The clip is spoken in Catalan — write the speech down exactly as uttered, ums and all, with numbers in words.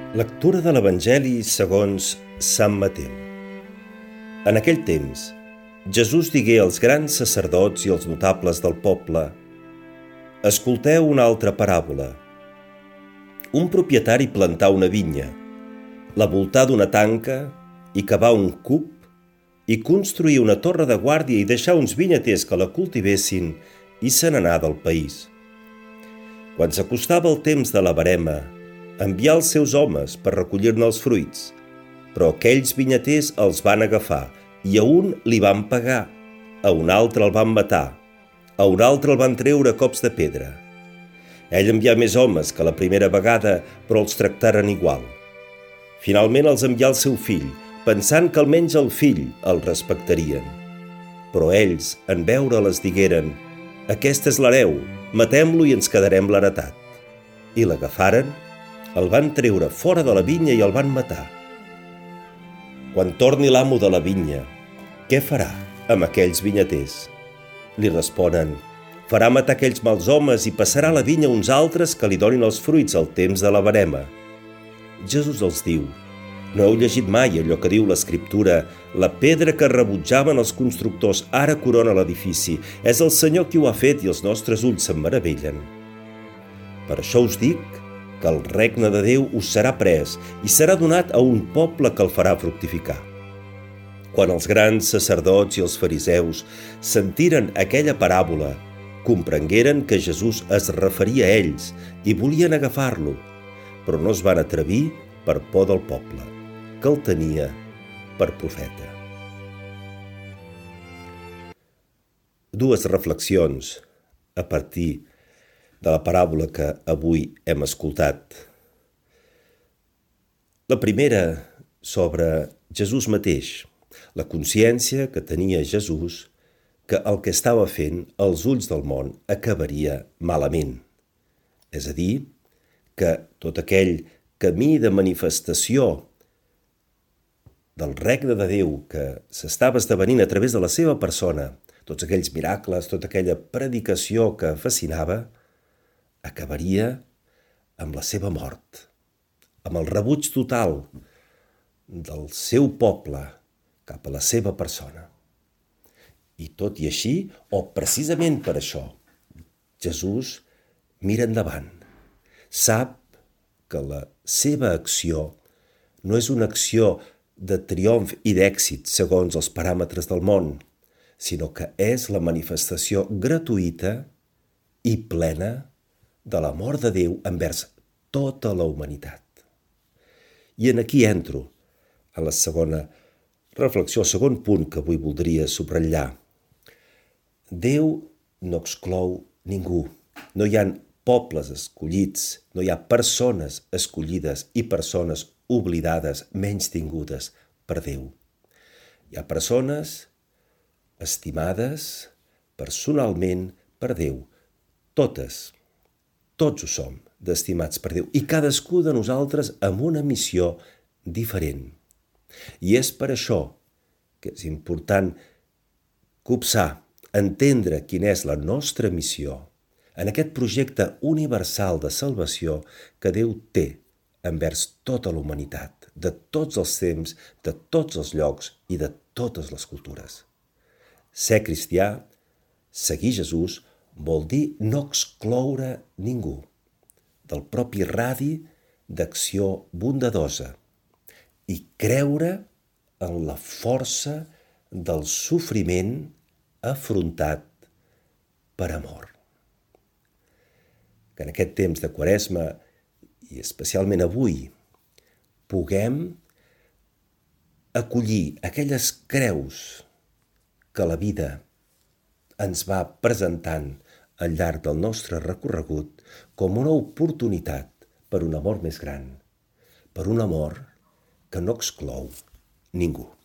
Lectura de l'Evangeli segons Sant Mateu. En aquell temps, Jesús digué als grans sacerdots i als notables del poble: «Escolteu una altra paràbola. Un propietari plantà una vinya, la voltà d'una tanca i cavà un cup i construí una torre de guàrdia i deixà uns vinyaters que la cultivessin i se n'anà del país. Quan s'acostava el temps de la verema, envià els seus homes per recollir-ne els fruits, però aquells vinyaters els van agafar i a un li van pegar, a un altre el van matar, a un altre el van treure a cops de pedra. Ell envià més homes que la primera vegada, però els tractaren igual. Finalment els envià el seu fill, pensant que almenys el fill el respectarien. Però ells, en veure-les, digueren: «Aquest és l'hereu, matem-lo i ens quedarem l'heretat». I l'agafaren, el van treure fora de la vinya i el van matar. Quan torni l'amo de la vinya, què farà amb aquells vinyaters? Li responen: farà matar aquells mals homes i passarà la vinya a uns altres que li donin els fruits al temps de la verema. Jesús els diu: no heu llegit mai allò que diu l'Escriptura: la pedra que rebutjaven els constructors ara corona l'edifici. És el Senyor qui ho ha fet i els nostres ulls se'n meravellen. Per això us dic que el regne de Déu us serà pres i serà donat a un poble que el farà fructificar. Quan els grans sacerdots i els fariseus sentiren aquella paràbola, comprengueren que Jesús es referia a ells i volien agafar-lo, però no es van atrevir per por del poble, que el tenia per profeta. Dues reflexions a partir de la paràbola que avui hem escoltat. La primera sobre Jesús mateix, la consciència que tenia Jesús que el que estava fent als ulls del món acabaria malament. És a dir, que tot aquell camí de manifestació del regne de Déu que s'estava esdevenint a través de la seva persona, tots aquells miracles, tota aquella predicació que fascinava, acabaria amb la seva mort, amb el rebuig total del seu poble cap a la seva persona. I tot i així, o precisament per això, Jesús mira endavant. Sap que la seva acció no és una acció de triomf i d'èxit segons els paràmetres del món, sinó que és la manifestació gratuïta i plena de l'amor de Déu envers tota la humanitat. I en aquí entro, a la segona reflexió, el segon punt que avui voldria subratllar. Déu no exclou ningú. No hi ha pobles escollits, no hi ha persones escollides i persones oblidades, menystingudes per Déu. Hi ha persones estimades personalment per Déu, totes. Tots ho som, d'estimats per Déu, i cadascú de nosaltres amb una missió diferent. I és per això que és important copsar, entendre quina és la nostra missió en aquest projecte universal de salvació que Déu té envers tota la humanitat, de tots els temps, de tots els llocs i de totes les cultures. Ser cristià, seguir Jesús, vol dir no excloure ningú del propi radi d'acció bondadosa i creure en la força del sofriment afrontat per amor. Que en aquest temps de Quaresma, i especialment avui, puguem acollir aquelles creus que la vida ens va presentant al llarg del nostre recorregut com una oportunitat per un amor més gran, per un amor que no exclou ningú.